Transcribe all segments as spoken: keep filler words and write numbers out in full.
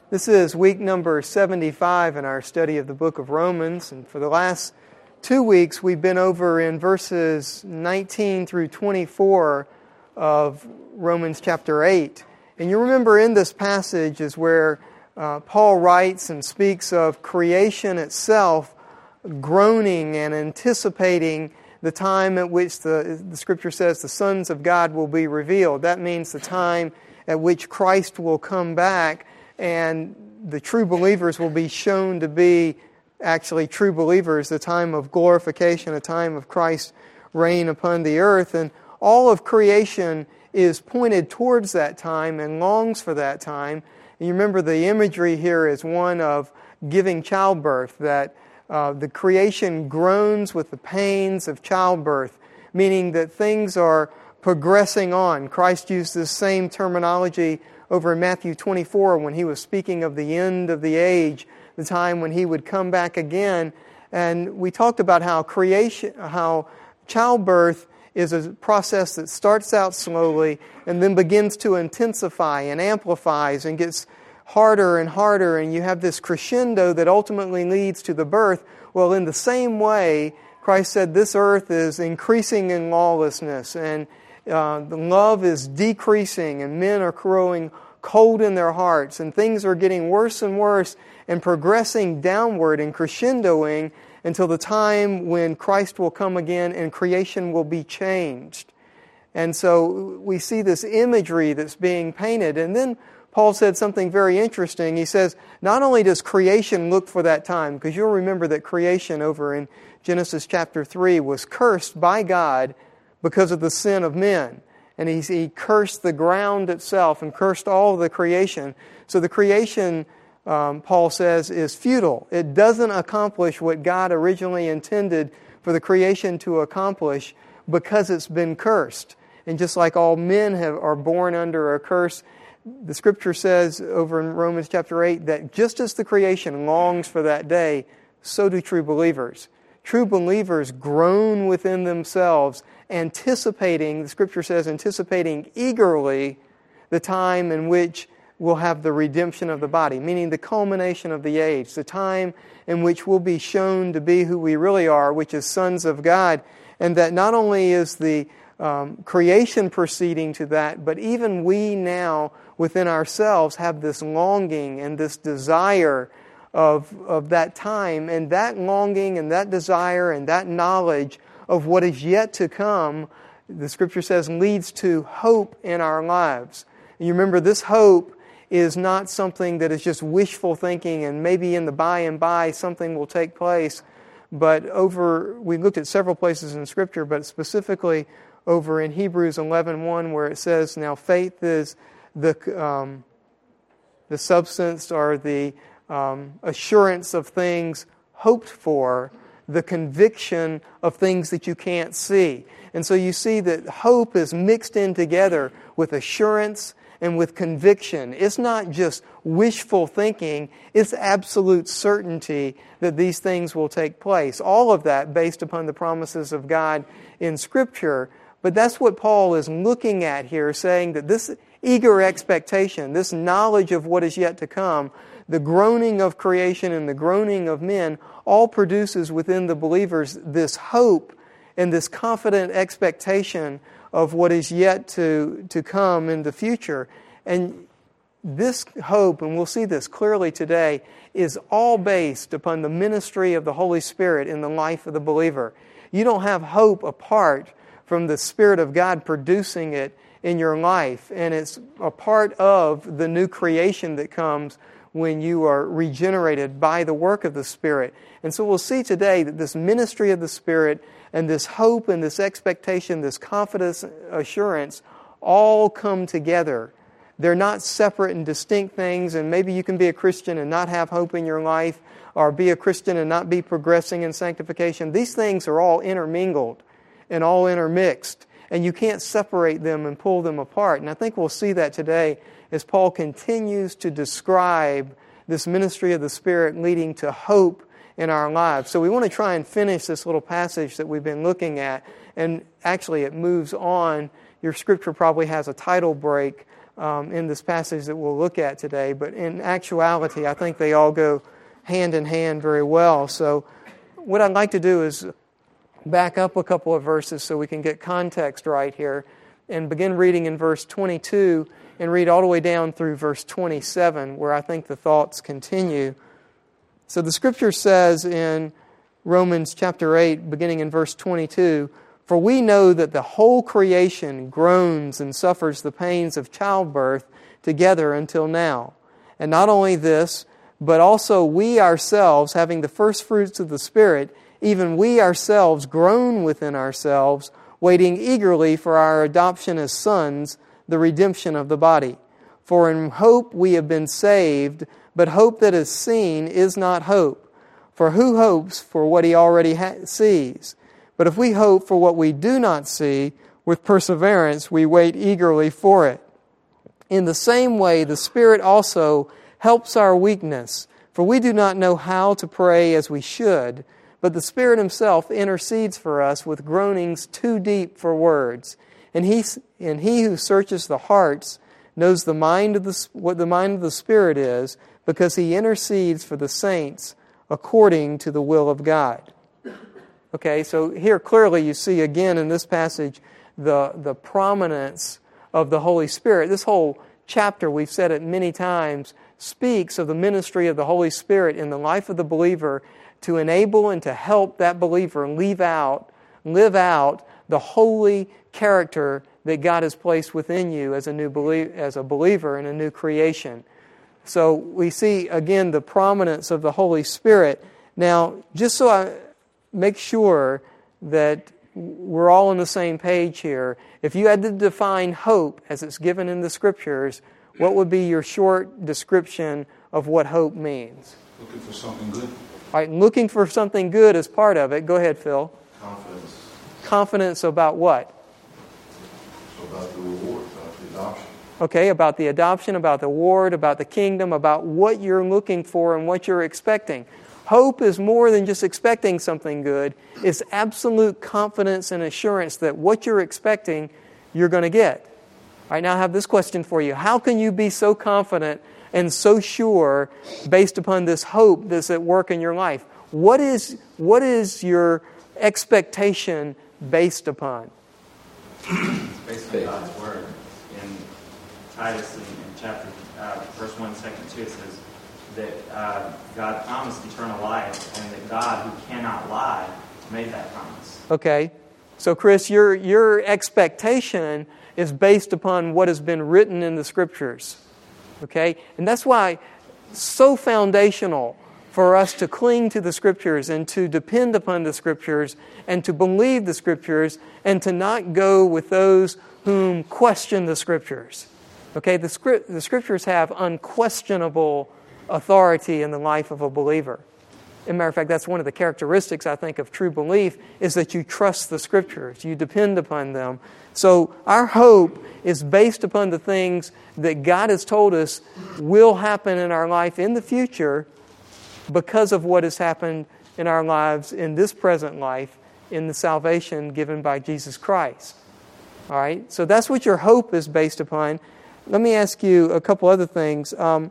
This is week number seventy-five in our study of the book of Romans, and for the last two weeks we've been over in verses nineteen through twenty-four of Romans chapter eight. And you remember in this passage is where uh, Paul writes and speaks of creation itself groaning and anticipating the time at which the, the Scripture says the sons of God will be revealed. That means the time at which Christ will come back and the true believers will be shown to be actually true believers, the time of glorification, a time of Christ's reign upon the earth. And all of creation is pointed towards that time and longs for that time. And you remember the imagery here is one of giving childbirth, that uh, the creation groans with the pains of childbirth, meaning that things are progressing on. Christ used this same terminology over in Matthew twenty-four when He was speaking of the end of the age, the time when He would come back again. And we talked about how creation, how childbirth is a process that starts out slowly and then begins to intensify and amplifies and gets harder and harder, and you have this crescendo that ultimately leads to the birth. Well, in the same way, Christ said this earth is increasing in lawlessness, and Uh, the love is decreasing, and men are growing cold in their hearts, and things are getting worse and worse and progressing downward and crescendoing until the time when Christ will come again and creation will be changed. And so we see this imagery that's being painted. And then Paul said something very interesting. He says, not only does creation look for that time, because you'll remember that creation over in Genesis chapter three was cursed by God because of the sin of men. And he, he cursed the ground itself and cursed all of the creation. So the creation, um, Paul says, is futile. It doesn't accomplish what God originally intended for the creation to accomplish because it's been cursed. And just like all men have, are born under a curse, the Scripture says over in Romans chapter eight that just as the creation longs for that day, so do true believers. True believers groan within themselves, anticipating, the Scripture says, anticipating eagerly the time in which we'll have the redemption of the body, meaning the culmination of the age, the time in which we'll be shown to be who we really are, which is sons of God. And that not only is the um, creation proceeding to that, but even we now within ourselves have this longing and this desire Of, of that time, and that longing and that desire and that knowledge of what is yet to come, the Scripture says, leads to hope in our lives. And you remember, this hope is not something that is just wishful thinking and maybe in the by and by something will take place. But over, we looked at several places in Scripture, but specifically over in Hebrews eleven one, where it says, now faith is the, um, the substance or the Um, assurance of things hoped for, the conviction of things that you can't see. And so you see that hope is mixed in together with assurance and with conviction. It's not just wishful thinking, it's absolute certainty that these things will take place. All of that based upon the promises of God in Scripture. But that's what Paul is looking at here, saying that this eager expectation, this knowledge of what is yet to come, the groaning of creation and the groaning of men all produces within the believers this hope and this confident expectation of what is yet to, to come in the future. And this hope, and we'll see this clearly today, is all based upon the ministry of the Holy Spirit in the life of the believer. You don't have hope apart from the Spirit of God producing it in your life. And it's a part of the new creation that comes when you are regenerated by the work of the Spirit. And so we'll see today that this ministry of the Spirit and this hope and this expectation, this confidence, assurance, all come together. They're not separate and distinct things, and maybe you can be a Christian and not have hope in your life, or be a Christian and not be progressing in sanctification. These things are all intermingled and all intermixed, and you can't separate them and pull them apart. And I think we'll see that today as Paul continues to describe this ministry of the Spirit leading to hope in our lives. So we want to try and finish this little passage that we've been looking at. And actually it moves on. Your Scripture probably has a title break um, in this passage that we'll look at today. But in actuality, I think they all go hand in hand very well. So what I'd like to do is back up a couple of verses so we can get context right here and begin reading in verse twenty-two and read all the way down through verse twenty-seven, where I think the thoughts continue. So the Scripture says in Romans chapter eight, beginning in verse twenty-two, "For we know that the whole creation groans and suffers the pains of childbirth together until now. And not only this, but also we ourselves, having the first fruits of the Spirit, even we ourselves groan within ourselves, waiting eagerly for our adoption as sons, the redemption of the body. For in hope we have been saved, but hope that is seen is not hope. For who hopes for what he already ha- sees? But if we hope for what we do not see, with perseverance we wait eagerly for it. In the same way, the Spirit also helps our weakness, for we do not know how to pray as we should, but the Spirit Himself intercedes for us with groanings too deep for words. And He, and he who searches the hearts knows the mind of the, what the mind of the Spirit is, because He intercedes for the saints according to the will of God." Okay, so here clearly you see again in this passage the, the prominence of the Holy Spirit. This whole chapter, we've said it many times, speaks of the ministry of the Holy Spirit in the life of the believer to enable and to help that believer live out, live out the holy character that God has placed within you as a new belie- as a believer in a new creation. So we see again the prominence of the Holy Spirit. Now, just so I make sure that we're all on the same page here, if you had to define hope as it's given in the Scriptures, what would be your short description of what hope means? Looking for something good. All right, looking for something good as part of it. Go ahead, Phil. Confidence. Confidence about what? So about the reward, about the adoption. Okay, about the adoption, about the reward, about the kingdom, about what you're looking for and what you're expecting. Hope is more than just expecting something good. It's absolute confidence and assurance that what you're expecting, you're going to get. All right, now I have this question for you. How can you be so confident and so sure based upon this hope that's at work in your life? What is, what is your expectation based upon? Based on God's Word. In Titus, in, in chapter uh, verse one, second two, it says that uh, God promised eternal life, and that God, who cannot lie, made that promise. Okay. So, Chris, your your expectation is based upon what has been written in the Scriptures. Okay? And that's why it's so foundational for us to cling to the Scriptures and to depend upon the Scriptures and to believe the Scriptures and to not go with those whom question the Scriptures. Okay? The, script, the Scriptures have unquestionable authority in the life of a believer. As a matter of fact, that's one of the characteristics, I think, of true belief, is that you trust the Scriptures. You depend upon them. So our hope is based upon the things that God has told us will happen in our life in the future because of what has happened in our lives in this present life in the salvation given by Jesus Christ. All right? So that's what your hope is based upon. Let me ask you a couple other things. Um,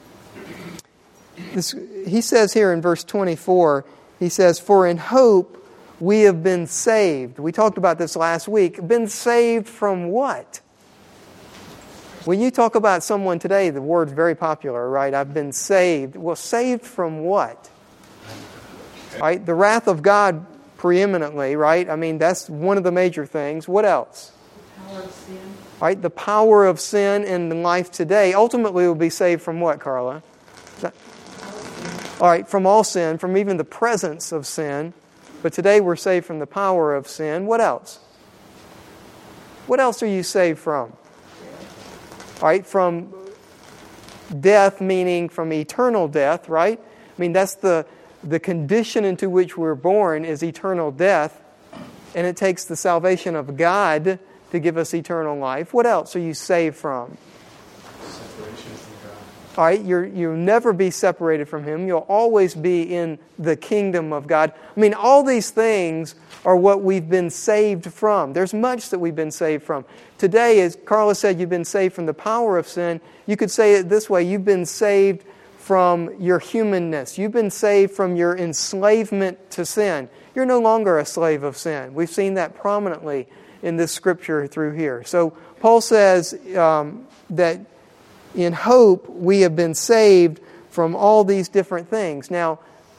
This, he says here in verse twenty-four, he says, "For in hope we have been saved." We talked about this last week. Been saved from what? When you talk about someone today, the word's very popular, right? I've been saved. Well, saved from what? Right? The wrath of God preeminently, right? I mean, that's one of the major things. What else? The power of sin. Right? The power of sin in life today. Ultimately, we'll be saved from what, Carla? All right, from all sin, from even the presence of sin. But today we're saved from the power of sin. What else? What else are you saved from? All right, from death, meaning from eternal death, right? I mean, that's the, the condition into which we're born is eternal death. And it takes the salvation of God to give us eternal life. What else are you saved from? Separation from God. All right, you're, you'll never be separated from Him. You'll always be in the kingdom of God. I mean, all these things are what we've been saved from. There's much that we've been saved from. Today, as Carla said, you've been saved from the power of sin. You could say it this way: you've been saved from your humanness. You've been saved from your enslavement to sin. You're no longer a slave of sin. We've seen that prominently in this scripture through here. So Paul says um, that in hope we have been saved from all these different things. Now,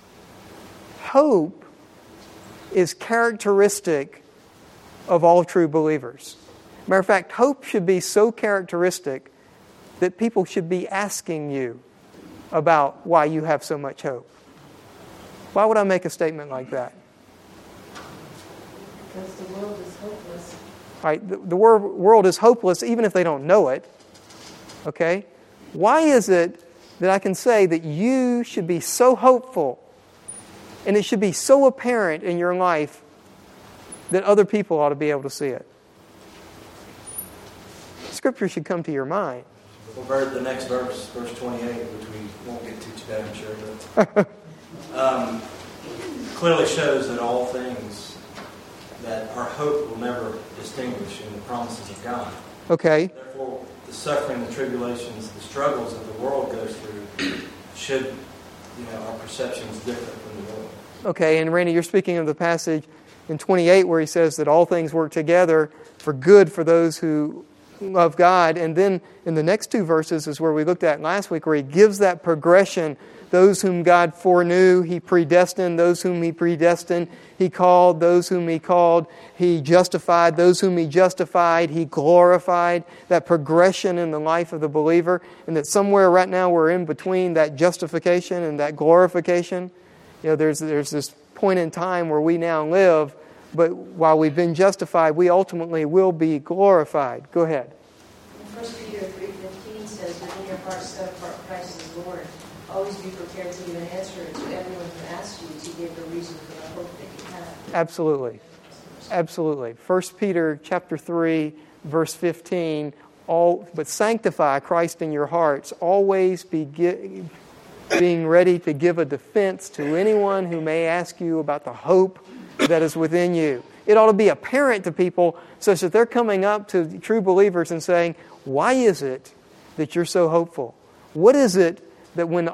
hope is characteristic of all true believers. Matter of fact, hope should be so characteristic that people should be asking you about why you have so much hope. Why would I make a statement like that? Because the world is hopeless. Right? The, the wor- world is hopeless even if they don't know it. Okay? Why is it that I can say that you should be so hopeful and it should be so apparent in your life that other people ought to be able to see it? Scripture should come to your mind. Well, Bert, the next verse, verse twenty-eight, which we won't get to today, I'm sure, but um, clearly shows that all things, that our hope will never distinguish in the promises of God. Okay. Therefore, the suffering, the tribulations, the struggles that the world goes through should, you know, our perceptions different from the world. Okay, and Randy, you're speaking of the passage in twenty-eight where he says that all things work together for good for those who love God. And then in the next two verses is where we looked at last week, where he gives that progression. Those whom God foreknew, He predestined. Those whom He predestined, He called. Those whom He called, He justified. Those whom He justified, He glorified. That progression in the life of the believer. And that somewhere right now we're in between that justification and that glorification. You know, there's, there's this point in time where we now live, but while we've been justified, we ultimately will be glorified. Go ahead. First Peter three fifteen says, "Within your heart set apart Christ as Lord. Always be prepared to give an answer to everyone who asks you to give the reason for the hope that you have." Absolutely. Absolutely. First Peter chapter three, verse fifteen, all but sanctify Christ in your hearts. Always be gi- being ready to give a defense to anyone who may ask you about the hope that is within you. It ought to be apparent to people such that they're coming up to true believers and saying, why is it that you're so hopeful? What is it that when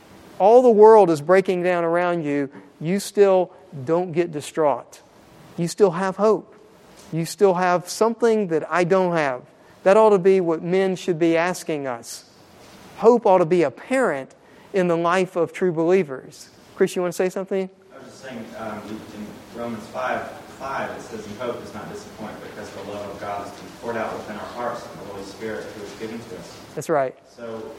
all the world is breaking down around you, you still don't get distraught? You still have hope. You still have something that I don't have. That ought to be what men should be asking us. Hope ought to be apparent in the life of true believers. Chris, you want to say something? I was just saying, um, in Romans five, five, it says, "And hope does not disappoint, because the love of God has been poured out within our hearts and the Holy Spirit who is given to us." That's right. So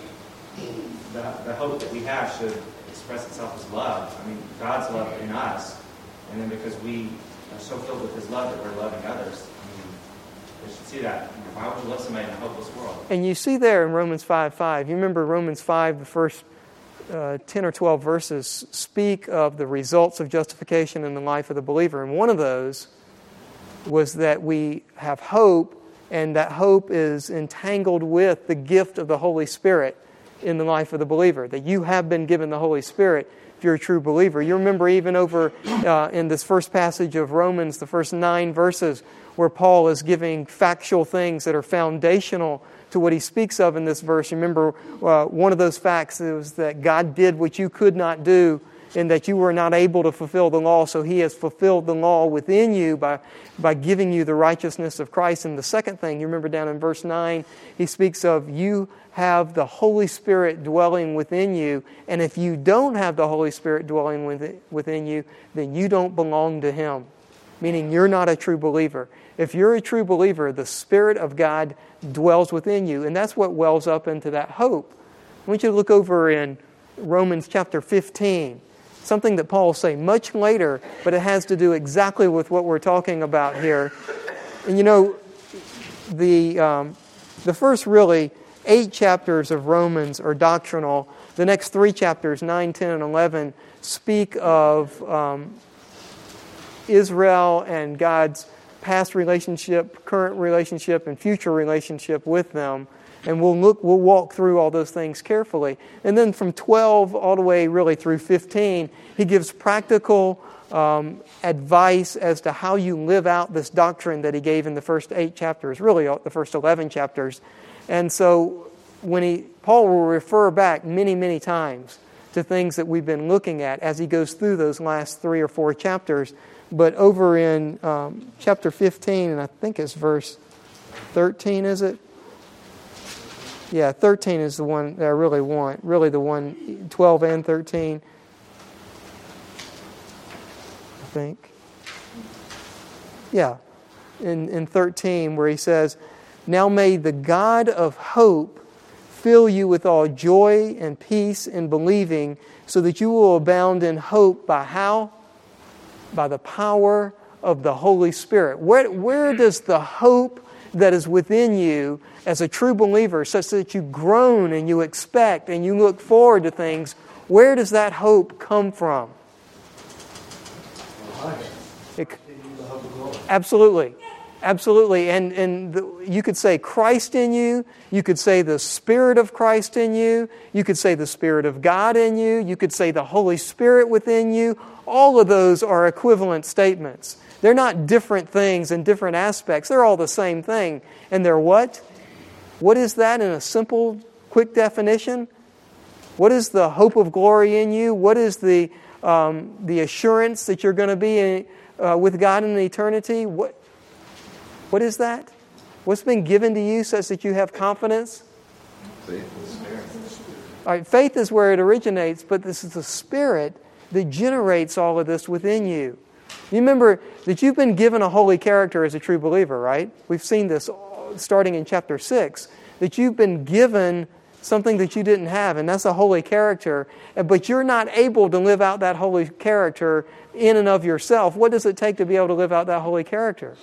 the, the hope that we have should express itself as love. I mean, God's love in us, and then because we are so filled with His love that we're loving others, I mean, they should see that. Why would you love somebody in a hopeless world? And you see there in Romans five five, you remember Romans five, the first uh, ten or twelve verses speak of the results of justification in the life of the believer. And one of those was that we have hope, and that hope is entangled with the gift of the Holy Spirit in the life of the believer. That you have been given the Holy Spirit if you're a true believer. You remember even over uh, in this first passage of Romans, the first nine verses, where Paul is giving factual things that are foundational to what he speaks of in this verse. Remember, uh, one of those facts is that God did what you could not do, and that you were not able to fulfill the law, so He has fulfilled the law within you by, by giving you the righteousness of Christ. And the second thing, you remember down in verse nine, he speaks of you have the Holy Spirit dwelling within you, and if you don't have the Holy Spirit dwelling within you, then you don't belong to Him, meaning you're not a true believer. If you're a true believer, the Spirit of God dwells within you, and that's what wells up into that hope. I want you to look over in Romans chapter fifteen, something that Paul will say much later, but it has to do exactly with what we're talking about here. And you know, the um, the first really eight chapters of Romans are doctrinal. The next three chapters, nine, ten, and eleven, speak of um, Israel and God's past relationship, current relationship, and future relationship with them. And we'll look, we'll walk through all those things carefully. And then from twelve all the way really through fifteen, he gives practical um, advice as to how you live out this doctrine that he gave in the first eight chapters, really the first eleven chapters. And so when he, Paul will refer back many, many times to things that we've been looking at as he goes through those last three or four chapters. But over in um, chapter fifteen, and I think it's verse thirteen, is it? Yeah, thirteen is the one that I really want. Really the one, twelve and thirteen. I think. Yeah. In, in thirteen where he says, "Now may the God of hope fill you with all joy and peace in believing, so that you will abound in hope by how? By the power of the Holy Spirit." Where, where does the hope that is within you as a true believer, such that you groan and you expect and you look forward to things, where does that hope come from? It, absolutely. Absolutely. And, and the, you could say Christ in you. You could say the Spirit of Christ in you. You could say the Spirit of God in you. You could say the Holy Spirit within you. All of those are equivalent statements. They're not different things in different aspects. They're all the same thing. And they're what? What is that in a simple, quick definition? What is the hope of glory in you? What is the um, the assurance that you're going to be in, uh, with God in eternity? What What is that? What's been given to you such that you have confidence? Faith and Spirit. All right, faith is where it originates, but this is the Spirit that generates all of this within you. You remember that you've been given a holy character as a true believer, right? We've seen this starting in chapter six, that you've been given something that you didn't have, and that's a holy character, but you're not able to live out that holy character in and of yourself. What does it take to be able to live out that holy character?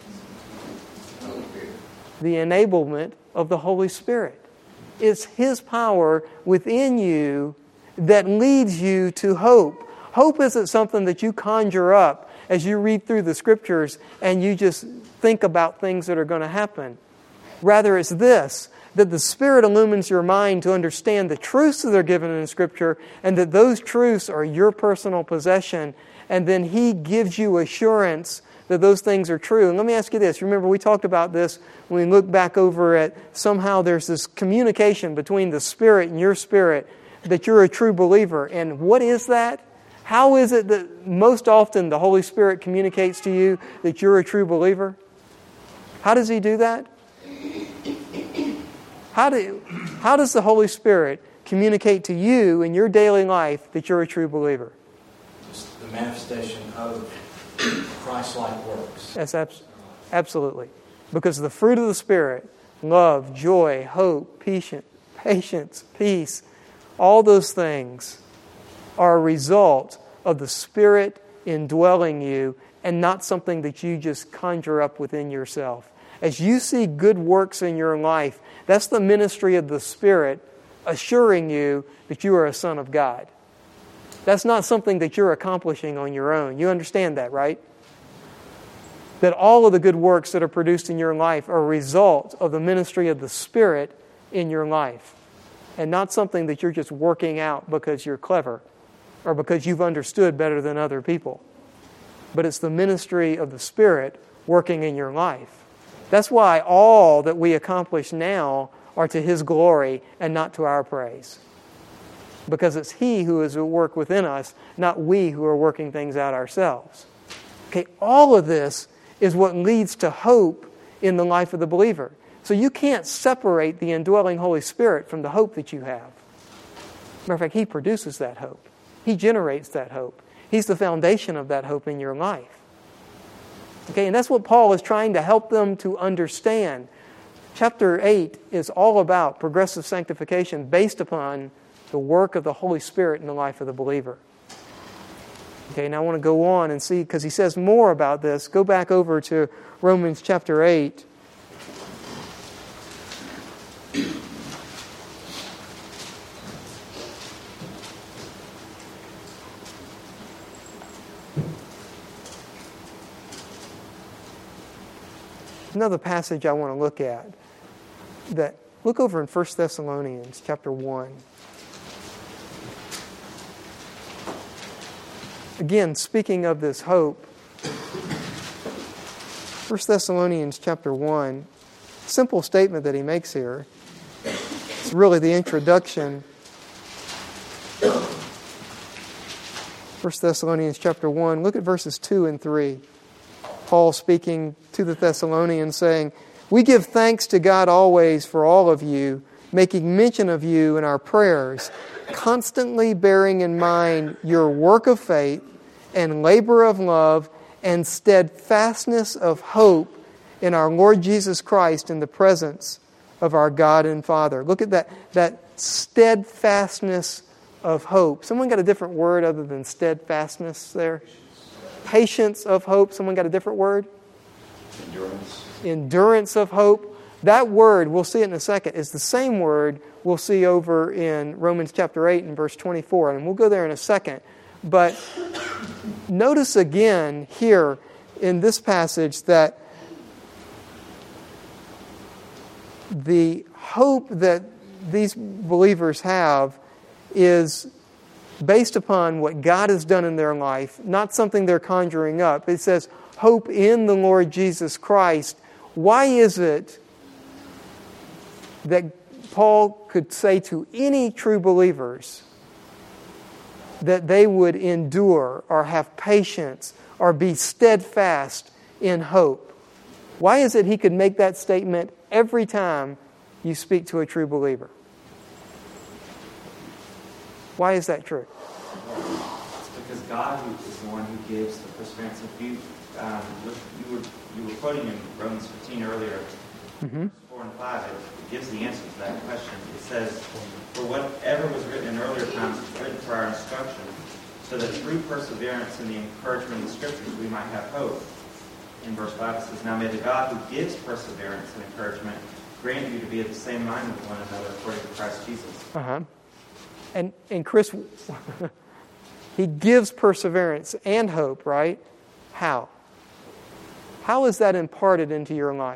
The enablement of the Holy Spirit. It's His power within you that leads you to hope. Hope isn't something that you conjure up as you read through the Scriptures and you just think about things that are going to happen. Rather, it's this, that the Spirit illumines your mind to understand the truths that are given in Scripture, and that those truths are your personal possession, and then He gives you assurance that those things are true. And let me ask you this. Remember, we talked about this when we look back over at somehow there's this communication between the Spirit and your spirit, that you're a true believer. And what is that? How is it that most often the Holy Spirit communicates to you that you're a true believer? How does He do that? How do, how does the Holy Spirit communicate to you in your daily life that you're a true believer? Just the manifestation of Christ-like works. Yes, abs- absolutely. Because the fruit of the Spirit, love, joy, hope, patience, patience, peace, all those things are a result of the Spirit indwelling you and not something that you just conjure up within yourself. As you see good works in your life, that's the ministry of the Spirit assuring you that you are a son of God. That's not something that you're accomplishing on your own. You understand that, right? That all of the good works that are produced in your life are a result of the ministry of the Spirit in your life, and not something that you're just working out because you're clever or because you've understood better than other people. But it's the ministry of the Spirit working in your life. That's why all that we accomplish now are to His glory and not to our praise. Because it's He who is at work within us, not we who are working things out ourselves. Okay, all of this is what leads to hope in the life of the believer. So you can't separate the indwelling Holy Spirit from the hope that you have. Matter of fact, He produces that hope. He generates that hope. He's the foundation of that hope in your life. Okay, and that's what Paul is trying to help them to understand. Chapter eight is all about progressive sanctification based upon the work of the Holy Spirit in the life of the believer. Okay, now I want to go on and see, because he says more about this. Go back over to Romans chapter eight. Another passage I want to look at that Look over in First Thessalonians chapter one. Again, speaking of this hope, First Thessalonians chapter one, simple statement that he makes here. It's really the introduction. First Thessalonians chapter one, look at verses two and three. Paul speaking to the Thessalonians saying, "We give thanks to God always for all of you, making mention of you in our prayers, constantly bearing in mind your work of faith and labor of love and steadfastness of hope in our Lord Jesus Christ in the presence of our God and Father." Look at that, that steadfastness of hope. Someone got a different word other than steadfastness there? Patience of hope. Someone got a different word? Endurance. Endurance of hope. That word, we'll see it in a second, is the same word we'll see over in Romans chapter eight and verse twenty-four. And we'll go there in a second. But notice again here in this passage that the hope that these believers have is based upon what God has done in their life, not something they're conjuring up. It says, hope in the Lord Jesus Christ. Why is it that Paul could say to any true believers that they would endure or have patience or be steadfast in hope? Why is it he could make that statement every time you speak to a true believer? Why is that true? It's because God is the one who gives the perseverance. If you, um, look, you were you were quoting in Romans fifteen earlier, Mm-hmm. four and five. It, it gives the answer to that question. It says, "For whatever was written in earlier times was written for our instruction, so that through perseverance and the encouragement of the Scriptures we might have hope." In verse five it says, "Now may the God who gives perseverance and encouragement grant you to be of the same mind with one another according to Christ Jesus." Uh-huh. And, and Chris, he gives perseverance and hope, right? How? How is that imparted into your life?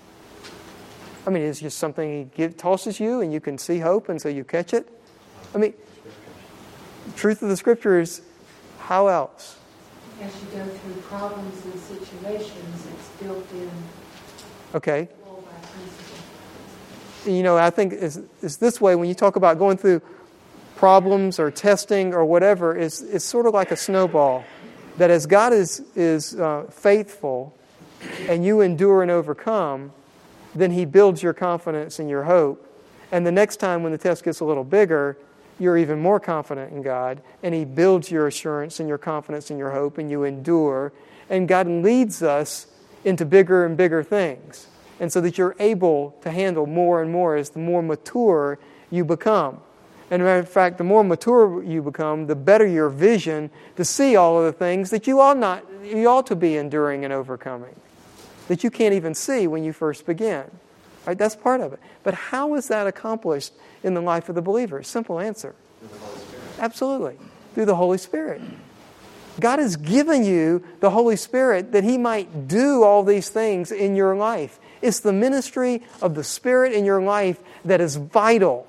I mean, it's just something he give, tosses you and you can see hope and so you catch it? I mean, the truth of the Scripture is, how else? As you go through problems and situations, it's built in. Okay. All by principle. You know, I think it's, it's this way when you talk about going through problems or testing or whatever, it's, it's sort of like a snowball. That as God is, is uh, faithful and you endure and overcome, then He builds your confidence and your hope. And the next time when the test gets a little bigger, you're even more confident in God. And He builds your assurance and your confidence and your hope, and you endure. And God leads us into bigger and bigger things. And so that you're able to handle more and more as the more mature you become. And as a matter of fact, the more mature you become, the better your vision to see all of the things that you ought not, you ought to be enduring and overcoming, that you can't even see when you first begin. Right? That's part of it. But how is that accomplished in the life of the believer? Simple answer. Through the Holy Spirit. Absolutely. Through the Holy Spirit. God has given you the Holy Spirit that He might do all these things in your life. It's the ministry of the Spirit in your life that is vital,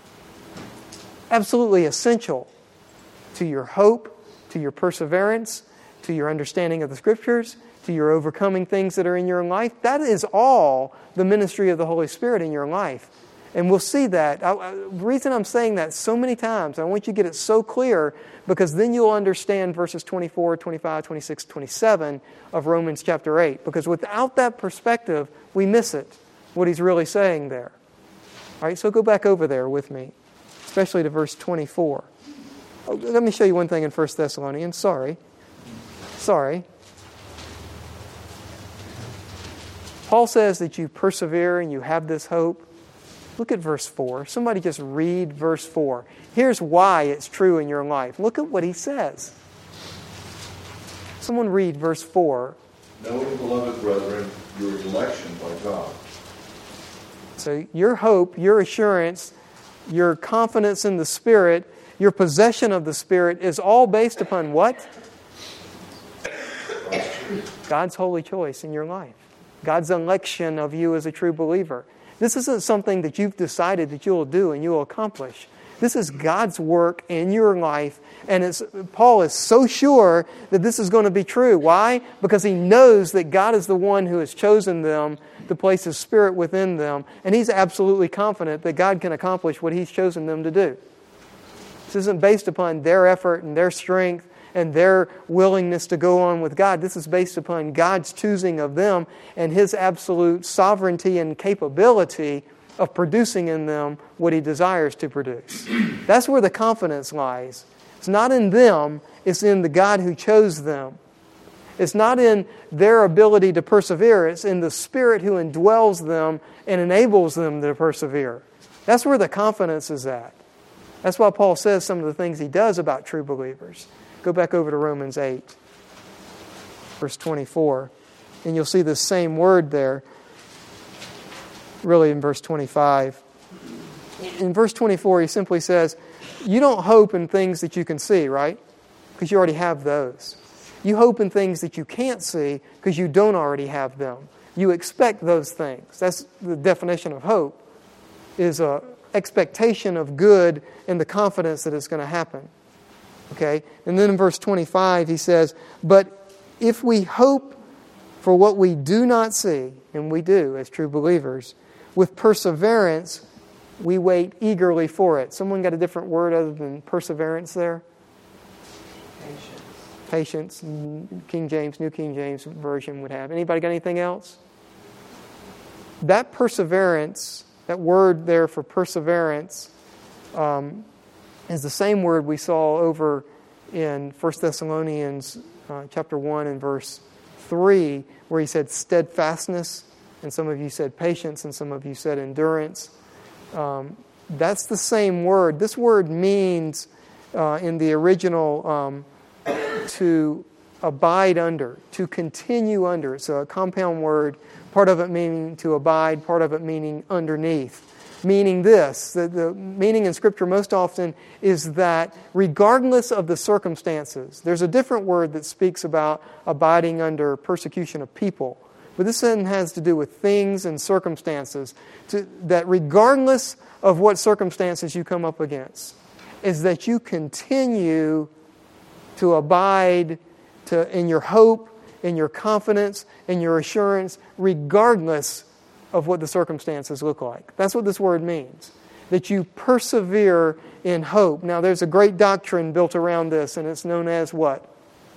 absolutely essential to your hope, to your perseverance, to your understanding of the Scriptures, to your overcoming things that are in your life. That is all the ministry of the Holy Spirit in your life. And we'll see that. I, I, the reason I'm saying that so many times, I want you to get it so clear, because then you'll understand verses twenty-four, twenty-five, twenty-six, twenty-seven of Romans chapter eight. Because without that perspective, we miss it, what he's really saying there. All right, so go back over there with me, especially to verse twenty-four. Oh, let me show you one thing in First Thessalonians. Sorry. Sorry. Paul says that you persevere and you have this hope. Look at verse four. Somebody just read verse four. Here's why it's true in your life. Look at what he says. Someone read verse four. Knowing, beloved brethren, your election by God. So your hope, your assurance, your confidence in the Spirit, your possession of the Spirit is all based upon what? God's holy choice in your life. God's election of you as a true believer. This isn't something that you've decided that you'll do and you'll accomplish. This is God's work in your life. And it's, Paul is so sure that this is going to be true. Why? Because he knows that God is the one who has chosen them to place His Spirit within them. And he's absolutely confident that God can accomplish what He's chosen them to do. This isn't based upon their effort and their strength and their willingness to go on with God. This is based upon God's choosing of them and His absolute sovereignty and capability of producing in them what He desires to produce. That's where the confidence lies. It's not in them, it's in the God who chose them. It's not in their ability to persevere, it's in the Spirit who indwells them and enables them to persevere. That's where the confidence is at. That's why Paul says some of the things he does about true believers. Go back over to Romans eight, verse twenty-four, and you'll see the same word there, really in verse twenty-five. In verse twenty-four, he simply says, you don't hope in things that you can see, right? Because you already have those. You hope in things that you can't see because you don't already have them. You expect those things. That's the definition of hope, is a expectation of good and the confidence that it's going to happen. Okay? And then in verse twenty-five, he says, but if we hope for what we do not see, and we do as true believers, with perseverance, we wait eagerly for it. Someone got a different word other than perseverance there? Patience. Patience. King James, New King James Version would have. Anybody got anything else? That perseverance, that word there for perseverance, um, is the same word we saw over in First Thessalonians uh, chapter one and verse three, where he said steadfastness, and some of you said patience, and some of you said endurance. Um, that's the same word. This word means, uh, in the original, um, to abide under, to continue under. It's a compound word, part of it meaning to abide, part of it meaning underneath. Meaning this, the, the meaning in Scripture most often is that regardless of the circumstances, there's a different word that speaks about abiding under persecution of people. But this one has to do with things and circumstances. To, that regardless of what circumstances you come up against, is that you continue to abide to, in your hope, in your confidence, in your assurance, regardless of what the circumstances look like. That's what this word means. That you persevere in hope. Now, there's a great doctrine built around this, and it's known as what?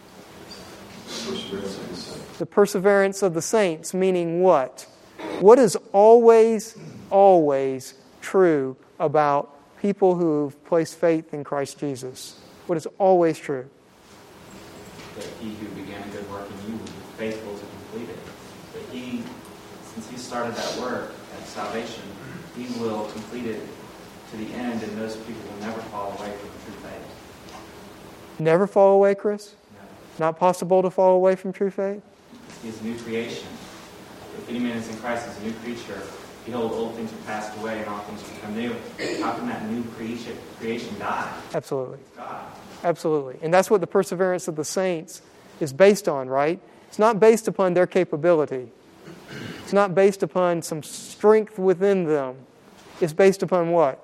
The perseverance of the saints, meaning what? What is always, always true about people who've placed faith in Christ Jesus? What is always true? That He who began a good work in you will be faithful to complete it. That He, since He started that work at salvation, He will complete it to the end, and those people will never fall away from true faith. Never fall away, Chris? No. Not possible to fall away from true faith? He is a new creation. If any man is in Christ, is a new creature. Behold, old things are passed away, and all things will become new. How can that new creation creation die? Absolutely. It's God. Absolutely. And that's what the perseverance of the saints is based on, right? It's not based upon their capability. It's not based upon some strength within them. It's based upon what?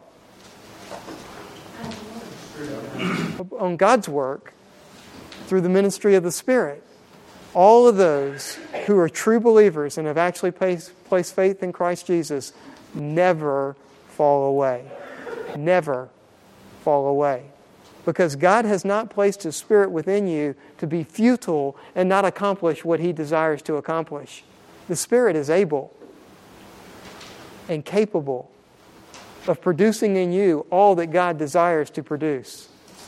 On God's work through the ministry of the Spirit. All of those who are true believers and have actually placed, placed faith in Christ Jesus never fall away. Never fall away. Because God has not placed His Spirit within you to be futile and not accomplish what He desires to accomplish. The Spirit is able and capable of producing in you all that God desires to produce.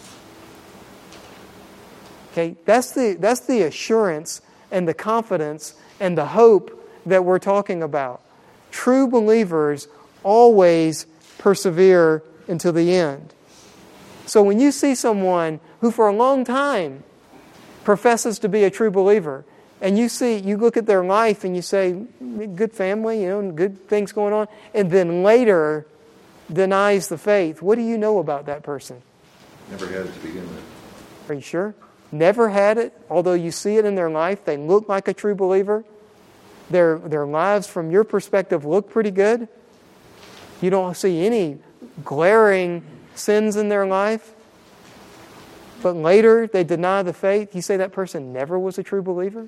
Okay, that's the, that's the assurance and the confidence and the hope that we're talking about. True believers always persevere until the end. So when you see someone who for a long time professes to be a true believer, and you see, you look at their life and you say, good family, you know, good things going on, and then later denies the faith, what do you know about that person? Never had it to begin with. Are you sure? Never had it, although you see it in their life, they look like a true believer. Their, their lives, from your perspective, look pretty good. You don't see any glaring sins in their life, but later they deny the faith. You say that person never was a true believer?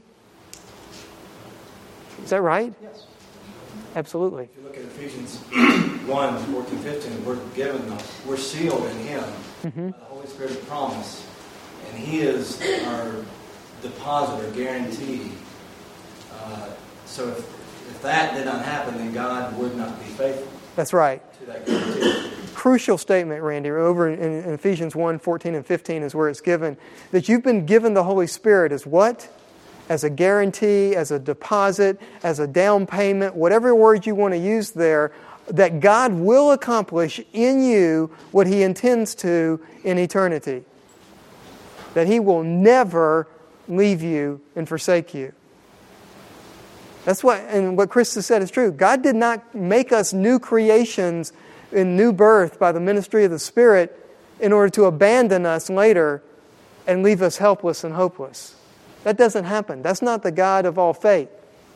Is that right? Yes. Absolutely. If you look at Ephesians one, fourteen, fifteen, we're given, the, we're sealed in Him, Mm-hmm. by the Holy Spirit of promise, and He is our deposit or guarantee. Uh, so if, if that did not happen, then God would not be faithful. That's right. To that guarantee. Crucial statement, Randy, over in, in Ephesians one, fourteen and fifteen is where it's given, that you've been given the Holy Spirit as what? As a guarantee, as a deposit, as a down payment, whatever word you want to use there, that God will accomplish in you what He intends to in eternity. That He will never leave you and forsake you. That's what, and what Chris has said is true. God did not make us new creations in new birth by the ministry of the Spirit in order to abandon us later and leave us helpless and hopeless. That doesn't happen. That's not the God of all faith.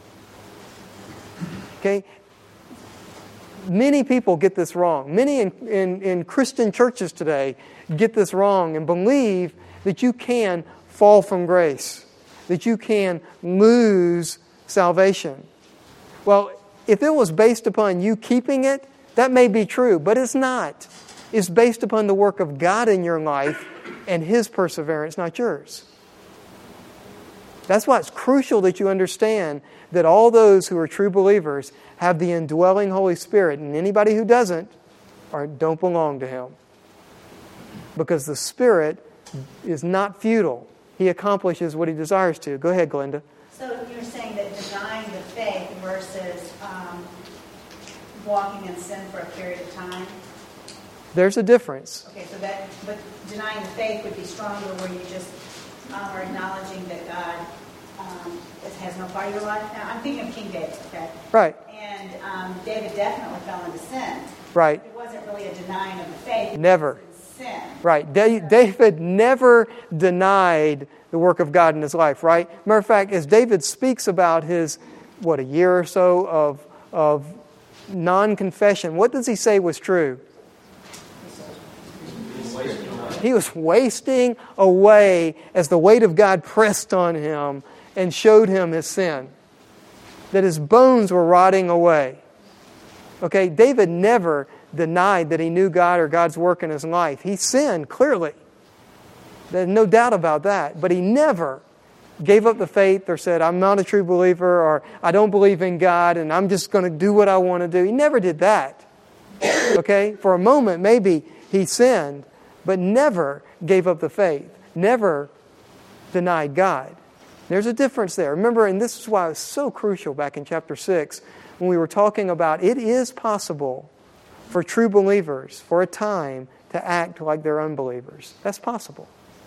Okay? Many people get this wrong. Many in, in, in Christian churches today get this wrong and believe that you can fall from grace, that you can lose salvation. Well, if it was based upon you keeping it, that may be true, but it's not. It's based upon the work of God in your life and His perseverance, not yours. That's why it's crucial that you understand that all those who are true believers have the indwelling Holy Spirit, and anybody who doesn't or don't belong to Him. Because the Spirit is not futile. He accomplishes what He desires to. Go ahead, Glenda. So you're saying that denying the faith versus um, walking in sin for a period of time? There's a difference. Okay, so that, but denying the faith would be stronger where you just um, are acknowledging that God um, has no part of your life now. I'm thinking of King David, okay? Right. And um, David definitely fell into sin. Right. It wasn't really a denying of the faith. Never. It was sin. Right. Da- David never denied the work of God in his life, right? Matter of fact, as David speaks about his, what, a year or so of, of non-confession, what does he say was true? He was wasting away as the weight of God pressed on him and showed him his sin. That his bones were rotting away. Okay, David never denied that he knew God or God's work in his life. He sinned, clearly. There's no doubt about that. But he never gave up the faith or said, I'm not a true believer, or I don't believe in God and I'm just going to do what I want to do. He never did that. Okay? For a moment, maybe he sinned, but never gave up the faith. Never denied God. There's a difference there. Remember, and this is why it was so crucial back in chapter six, when we were talking about it is possible for true believers for a time to act like they're unbelievers. That's possible.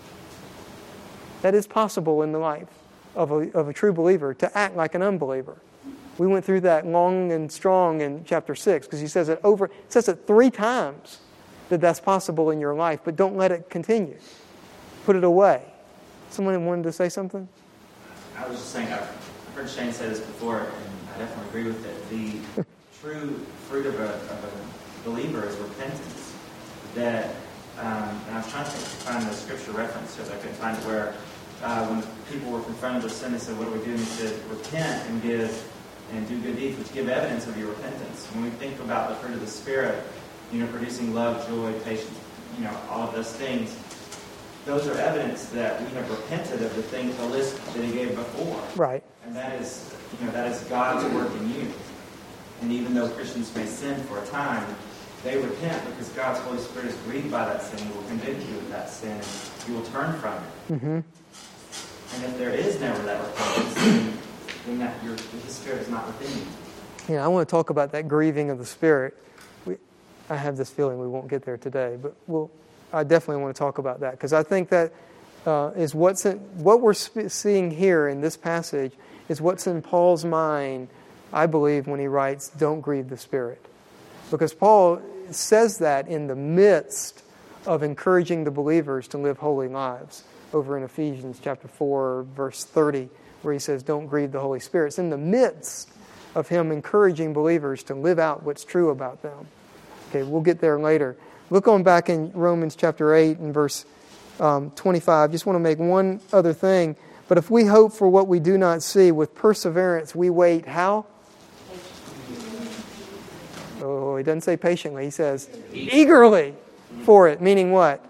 That is possible in the life of a, of a true believer to act like an unbeliever. We went through that long and strong in chapter six because he says it over, says it three times that that's possible in your life, but don't let it continue. Put it away. Someone wanted to say something? I was just saying, I've heard Shane say this before, and I definitely agree with it. The true fruit of a, of a believer is repentance. That, um, and I was trying to find the scripture reference because I couldn't find it, where uh, when people were confronted with sin, they said, what do we do? And he said, repent and give and do good deeds, which give evidence of your repentance. When we think about the fruit of the Spirit, you know, producing love, joy, patience, you know, all of those things, those are evidence that we have repented of the things, the list that he gave before. Right. And that is, you know, that is God's work in you. And even though Christians may sin for a time, they repent because God's Holy Spirit is grieved by that sin. He will convict you of that sin, and you will turn from it. Mm-hmm. And if there is never that repentance, then, then that your His Spirit is not within you. Yeah, I want to talk about that grieving of the Spirit. We, I have this feeling we won't get there today, but we'll. I definitely want to talk about that because I think that uh, is what's in, what we're sp- seeing here in this passage is what's in Paul's mind, I believe, when he writes, "Don't grieve the Spirit," because Paul says that in the midst of encouraging the believers to live holy lives. Over in Ephesians chapter four, verse thirty, where he says, "Don't grieve the Holy Spirit." It's in the midst of him encouraging believers to live out what's true about them. Okay, we'll get there later. Look on back in Romans chapter eight and verse um, twenty-five. Just want to make one other thing. But if we hope for what we do not see, with perseverance we wait. How? Oh, he doesn't say patiently. He says eagerly for it. Meaning what?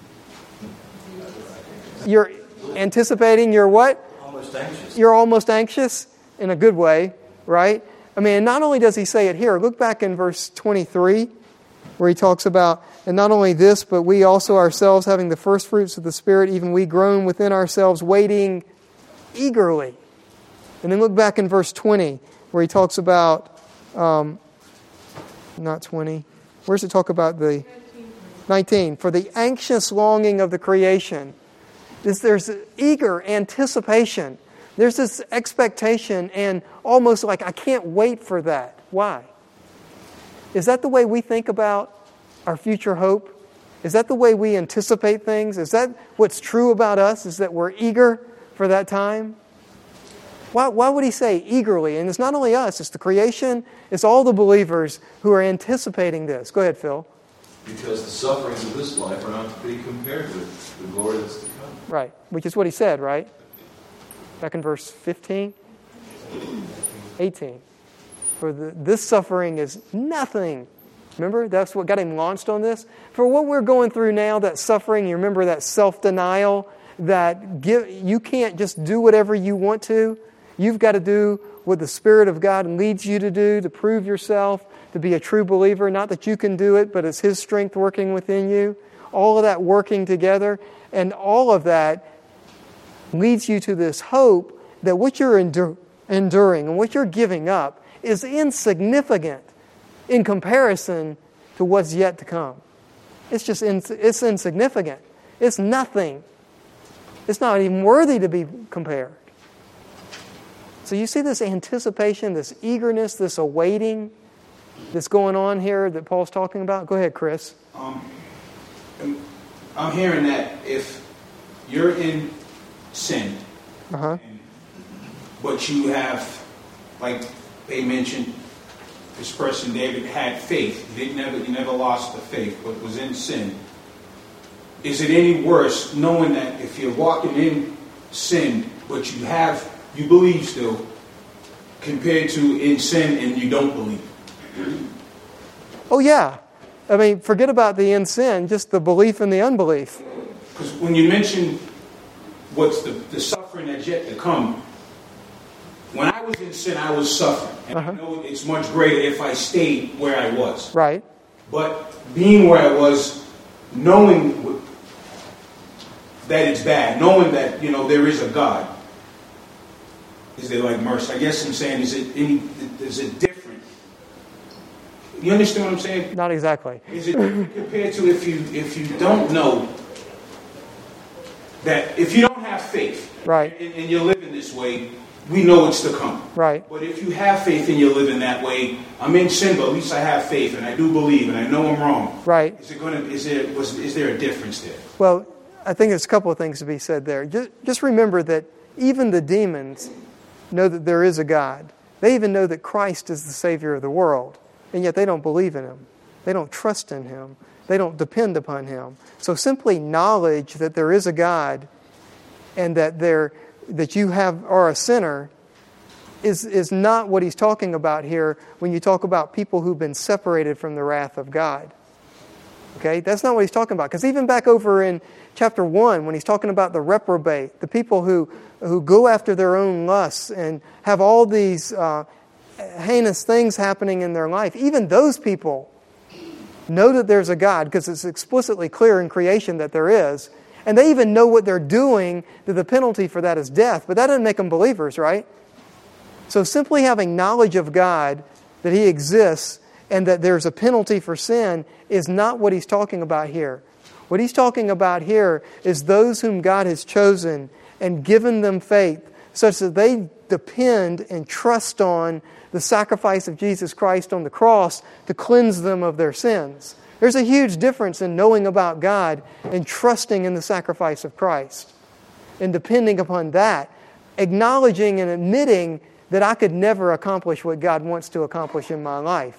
You're anticipating. You're what? Almost anxious. You're almost anxious in a good way, right? I mean, not only does he say it here, look back in verse twenty-three where he talks about, and not only this, but we also ourselves having the first fruits of the Spirit, even we groan within ourselves, waiting eagerly. And then look back in verse twenty where he talks about, um, not twenty, where's it talk about the, nineteen, for the anxious longing of the creation. This, there's eager anticipation. There's this expectation and almost like, I can't wait for that. Why? Is that the way we think about our future hope? Is that the way we anticipate things? Is that what's true about us? Is that we're eager for that time? Why, why would he say eagerly? And it's not only us, it's the creation, it's all the believers who are anticipating this. Go ahead, Phil. Because the sufferings of this life are not to be compared with the glory that's to come. Right, which is what he said, right? Back in verse fifteen, eighteen. For the, this suffering is nothing. Remember, that's what got him launched on this. For what we're going through now, that suffering, you remember that self-denial, that give, you can't just do whatever you want to. You've got to do what the Spirit of God leads you to do to prove yourself, to be a true believer. Not that you can do it, but it's His strength working within you. All of that working together. And all of that leads you to this hope that what you're endur- enduring and what you're giving up is insignificant in comparison to what's yet to come. It's just ins- it's insignificant. It's nothing. It's not even worthy to be compared. So you see this anticipation, this eagerness, this awaiting that's going on here that Paul's talking about? Go ahead, Chris. Um, I'm hearing that if you're in sin, Uh-huh. but you have, like they mentioned, this person David had faith. He didn't never, he never lost the faith, but was in sin. Is it any worse knowing that if you're walking in sin, but you have, you believe still, compared to in sin and you don't believe? Oh, yeah. I mean, forget about the in sin, just the belief and the unbelief. Because when you mention what's the, the suffering that's yet to come, when I was in sin, I was suffering. And Uh-huh. I know it's much greater if I stayed where I was. Right. But being where I was, knowing that it's bad, knowing that, you know, there is a God, is there like mercy? I guess I'm saying, is it any, is it different? You understand what I'm saying? Not exactly. Is it different compared to if you if you don't know that if you don't have faith, Right. and, and you're living this way, we know it's to come. Right. But if you have faith and you're living that way, I'm in sin, but at least I have faith and I do believe and I know I'm wrong. Right. Is it going to? Is there? Was, is there a difference there? Well, I think there's a couple of things to be said there. Just, just remember that even the demons know that there is a God. They even know that Christ is the Savior of the world, and yet they don't believe in Him. They don't trust in Him. They don't depend upon Him. So simply knowledge that there is a God and that there that you have are a sinner is, is not what he's talking about here when you talk about people who've been separated from the wrath of God. Okay? That's not what he's talking about. Because even back over in chapter one, when he's talking about the reprobate, the people who, who go after their own lusts and have all these uh, heinous things happening in their life, even those people know that there's a God because it's explicitly clear in creation that there is. And they even know what they're doing, that the penalty for that is death. But that doesn't make them believers, right? So simply having knowledge of God, that He exists, and that there's a penalty for sin is not what he's talking about here. What he's talking about here is those whom God has chosen and given them faith such that they depend and trust on the sacrifice of Jesus Christ on the cross to cleanse them of their sins. There's a huge difference in knowing about God and trusting in the sacrifice of Christ and depending upon that, acknowledging and admitting that I could never accomplish what God wants to accomplish in my life.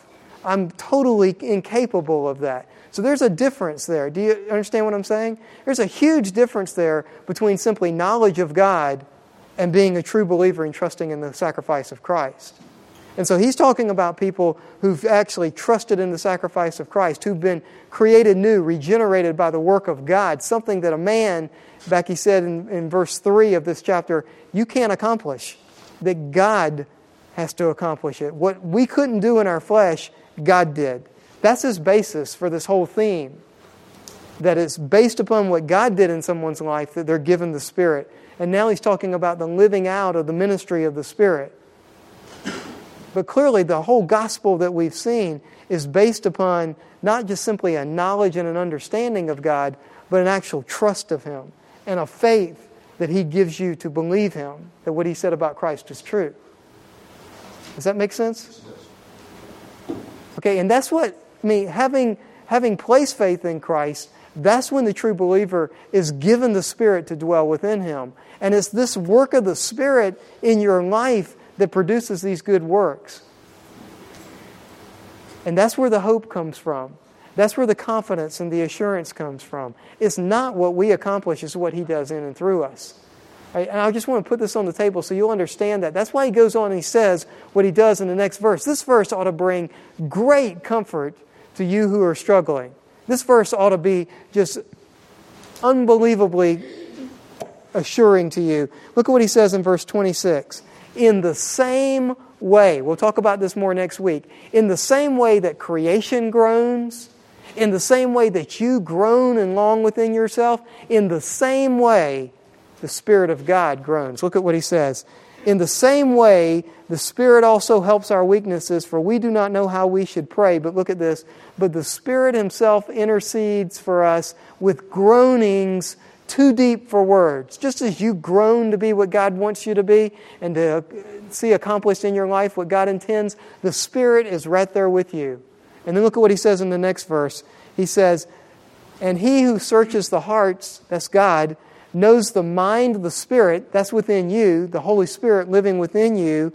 I'm totally incapable of that. So there's a difference there. Do you understand what I'm saying? There's a huge difference there between simply knowledge of God and being a true believer and trusting in the sacrifice of Christ. And so he's talking about people who've actually trusted in the sacrifice of Christ, who've been created new, regenerated by the work of God, something that a man, back he said in, in verse three of this chapter, you can't accomplish, that God has to accomplish it. What we couldn't do in our flesh, God did. That's his basis for this whole theme, that it's based upon what God did in someone's life, that they're given the Spirit. And now he's talking about the living out of the ministry of the Spirit. But clearly the whole gospel that we've seen is based upon not just simply a knowledge and an understanding of God, but an actual trust of Him and a faith that He gives you to believe Him, that what He said about Christ is true. Does that make sense? Okay, and that's what, I mean, having, having placed faith in Christ, that's when the true believer is given the Spirit to dwell within him. And it's this work of the Spirit in your life that produces these good works. And that's where the hope comes from. That's where the confidence and the assurance comes from. It's not what we accomplish, it's what He does in and through us. Right? And I just want to put this on the table so you'll understand that. That's why he goes on and he says what he does in the next verse. This verse ought to bring great comfort to you who are struggling. This verse ought to be just unbelievably assuring to you. Look at what he says in verse twenty-six. In the same way, we'll talk about this more next week, in the same way that creation groans, in the same way that you groan and long within yourself, in the same way the Spirit of God groans. Look at what he says. In the same way, the Spirit also helps our weaknesses, for we do not know how we should pray. But look at this. But the Spirit Himself intercedes for us with groanings too deep for words. Just as you groan to be what God wants you to be and to see accomplished in your life what God intends, the Spirit is right there with you. And then look at what he says in the next verse. He says, and He who searches the hearts, that's God, knows the mind of the Spirit, that's within you, the Holy Spirit living within you.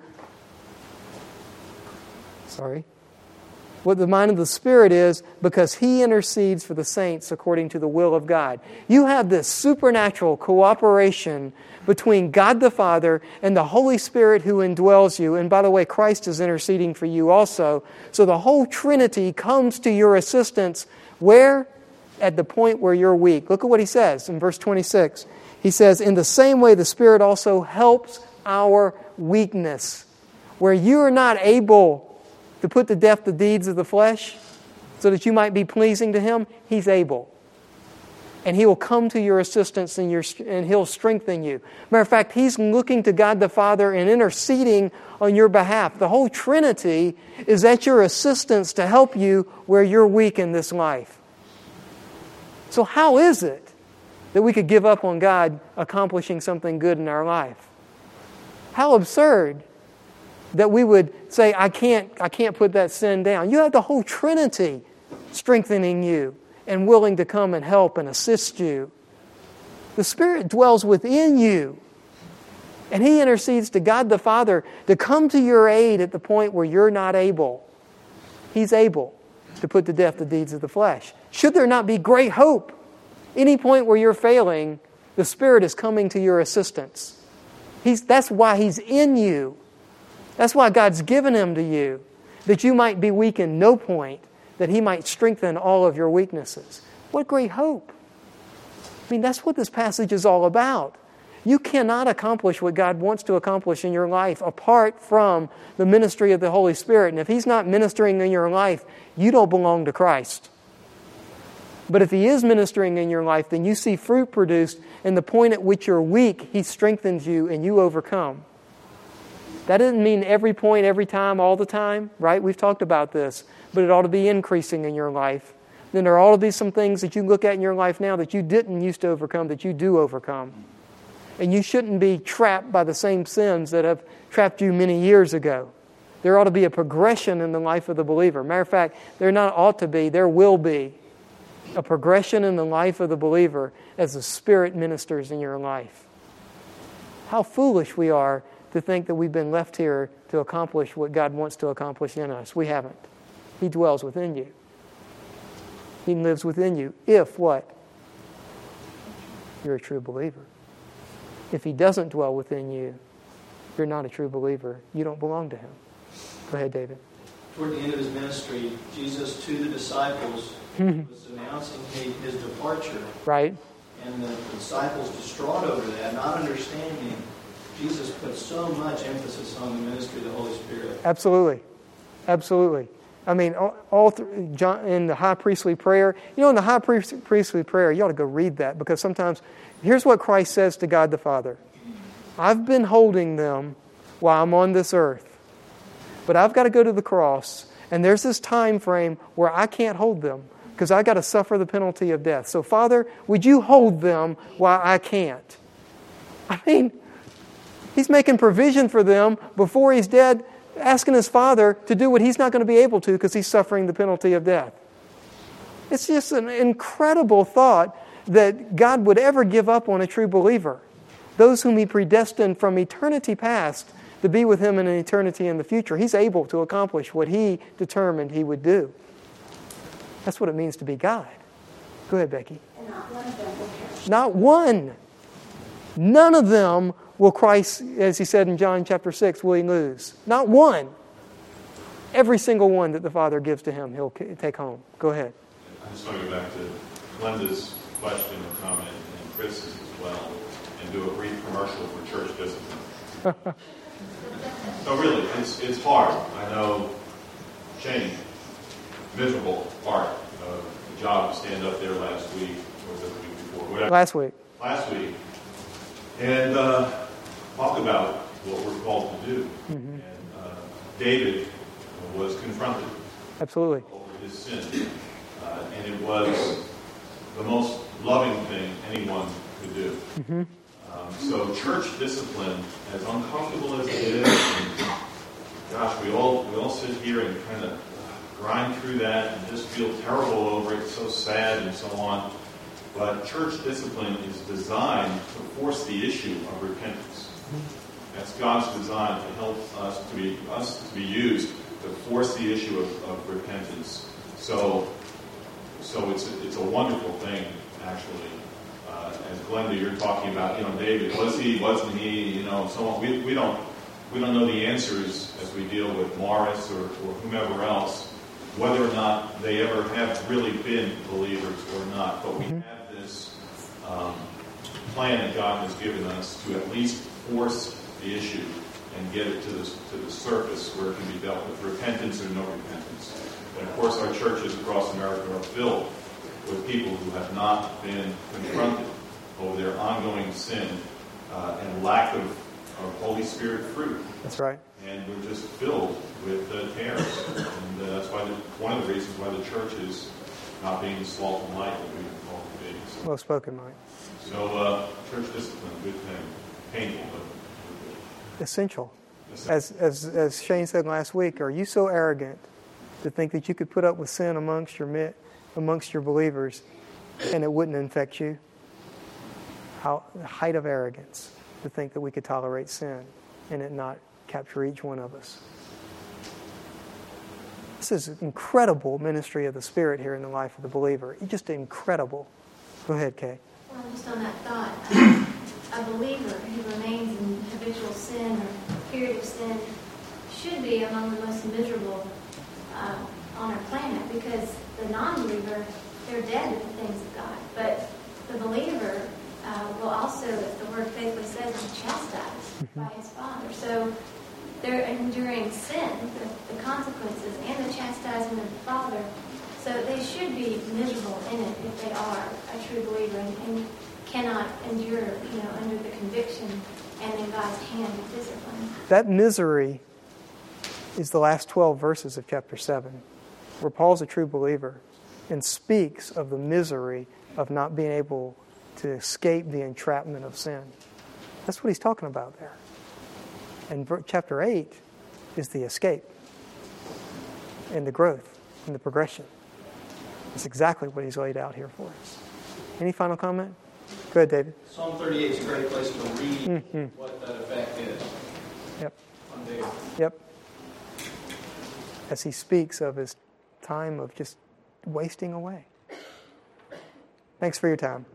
Sorry. What the mind of the Spirit is, because He intercedes for the saints according to the will of God. You have this supernatural cooperation between God the Father and the Holy Spirit who indwells you. And by the way, Christ is interceding for you also. So the whole Trinity comes to your assistance. Where? At the point where you're weak. Look at what he says in verse twenty-six. He says, in the same way the Spirit also helps our weakness. Where you are not able to put to death the deeds of the flesh so that you might be pleasing to Him, He's able. And He will come to your assistance and, your, and He'll strengthen you. Matter of fact, He's looking to God the Father and interceding on your behalf. The whole Trinity is at your assistance to help you where you're weak in this life. So how is it that we could give up on God accomplishing something good in our life? How absurd that we would say, I can't, I can't put that sin down. You have the whole Trinity strengthening you and willing to come and help and assist you. The Spirit dwells within you. And He intercedes to God the Father to come to your aid at the point where you're not able. He's able to put to death the deeds of the flesh. Should there not be great hope? Any point where you're failing, the Spirit is coming to your assistance. He's, that's why He's in you. That's why God's given Him to you, that you might be weak in no point, that He might strengthen all of your weaknesses. What great hope. I mean, that's what this passage is all about. You cannot accomplish what God wants to accomplish in your life apart from the ministry of the Holy Spirit. And if He's not ministering in your life, you don't belong to Christ. But if He is ministering in your life, then you see fruit produced, and the point at which you're weak, He strengthens you and you overcome. That doesn't mean every point, every time, all the time, right? We've talked about this. But it ought to be increasing in your life. Then there ought to be some things that you look at in your life now that you didn't used to overcome, that you do overcome. And you shouldn't be trapped by the same sins that have trapped you many years ago. There ought to be a progression in the life of the believer. Matter of fact, there not ought to be, there will be a progression in the life of the believer as the Spirit ministers in your life. How foolish we are to think that we've been left here to accomplish what God wants to accomplish in us. We haven't. He dwells within you. He lives within you if what? You're a true believer. If he doesn't dwell within you, you're not a true believer. You don't belong to him. Go ahead, David. Toward the end of his ministry, Jesus to the disciples was announcing his departure. Right. And the disciples, distraught over that, not understanding, Jesus put so much emphasis on the ministry of the Holy Spirit. Absolutely. Absolutely. I mean, all, all th- John, in the high priestly prayer, you know, in the high priest, priestly prayer, you ought to go read that, because sometimes, here's what Christ says to God the Father. I've been holding them while I'm on this earth, but I've got to go to the cross, and there's this time frame where I can't hold them, because I've got to suffer the penalty of death. So, Father, would you hold them while I can't? I mean, he's making provision for them before he's dead, asking his Father to do what he's not going to be able to because he's suffering the penalty of death. It's just an incredible thought that God would ever give up on a true believer. Those whom he predestined from eternity past to be with him in an eternity in the future. He's able to accomplish what he determined he would do. That's what it means to be God. Go ahead, Becky. And not one of them will perish. Not one. None of them will Christ, as he said in John chapter six, will he lose. Not one. Every single one that the Father gives to him, he'll take home. Go ahead. I just want to go back to Glenda's question or comment, and Chris's as well, and do a brief commercial for church discipline. So really, it's it's hard. I know, Shane, miserable part of the job to stand up there last week, or was it the week before? Whatever. Last week. Last week. And uh, talk about what we're called to do. Mm-hmm. And uh, David was confronted Absolutely. over his sin. Uh, and it was the most loving thing anyone could do. Mm-hmm. Um, so church discipline, as uncomfortable as it is, and gosh, we all we all sit here and kind of grind through that and just feel terrible over it, so sad and so on. But church discipline is designed to force the issue of repentance. That's God's design to help us to be us to be used to force the issue of, of repentance. So, so it's a, it's a wonderful thing, actually. Uh, as Glenda, you're talking about, you know, David, was he, wasn't he, you know, and so on. We we don't we don't know the answers as we deal with Morris or, or whomever else, whether or not they ever have really been believers or not. But we have this um, plan that God has given us to at least force the issue and get it to the, to the surface where it can be dealt with, repentance or no repentance. And of course, our churches across America are filled with people who have not been confronted over their ongoing sin uh, and lack of, of Holy Spirit fruit. That's right. And we're just filled with uh, tares. And uh, that's why the, one of the reasons why the church is not being the salt and light that we call it to be. So, Well spoken, Mike. so uh, church discipline, good thing. Painful, but good. Essential. Essential. As, as, as Shane said last week, are you so arrogant to think that you could put up with sin amongst your mit, amongst your believers and it wouldn't infect you? How, the height of arrogance to think that we could tolerate sin and it not capture each one of us. This is an incredible ministry of the Spirit here in the life of the believer. It's just incredible. Go ahead, Kay. Well, just on that thought, um, a believer who remains in habitual sin or period of sin should be among the most miserable uh, on our planet, because the non-believer, they're dead to the things of God. But the believer uh, will also, as the word faithfully says, be chastised by his Father. So they're enduring sin, the, the consequences, and the chastisement of the Father. So they should be miserable in it if they are a true believer and, and cannot endure, you know, under the conviction and in God's hand of discipline. That misery is the last twelve verses of chapter seven, where Paul's a true believer and speaks of the misery of not being able to escape the entrapment of sin. That's what he's talking about there. And chapter eight is the escape and the growth and the progression. That's exactly what he's laid out here for us. Any final comment? Go ahead, David. Psalm thirty-eight is a great place to read Mm-hmm. what that effect is. Yep. On David. Yep. As he speaks of his time of just wasting away. Thanks for your time.